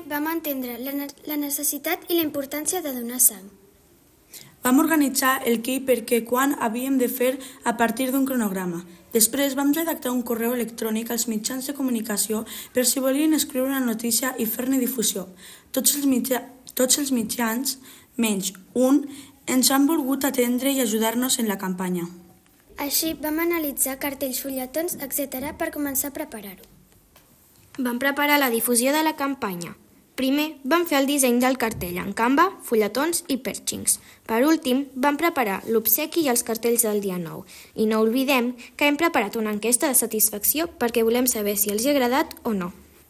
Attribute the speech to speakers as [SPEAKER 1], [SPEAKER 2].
[SPEAKER 1] vam entendre la necessitat i la importància de donar sang.
[SPEAKER 2] Vam organitzar el qui, per què, quan havíem de fer a partir d'un cronograma. Després vam redactar un correu electrònic als mitjans de comunicació per si volien escriure una notícia i fer-ne difusió. Tots els mitjans, menys un, ens han volgut atendre i ajudar-nos en la campanya.
[SPEAKER 1] Així vam analitzar cartells, fulletons, etc. per començar a preparar-ho.
[SPEAKER 3] Vam preparar la difusió de la campanya. Primer, vam fer el disseny del cartell en Canva, fulletons i pèrxings. Per últim, vam preparar l'obsequi i els cartells del dia 9. I no oblidem que hem preparat una enquesta de satisfacció perquè volem saber si els hi ha agradat o no.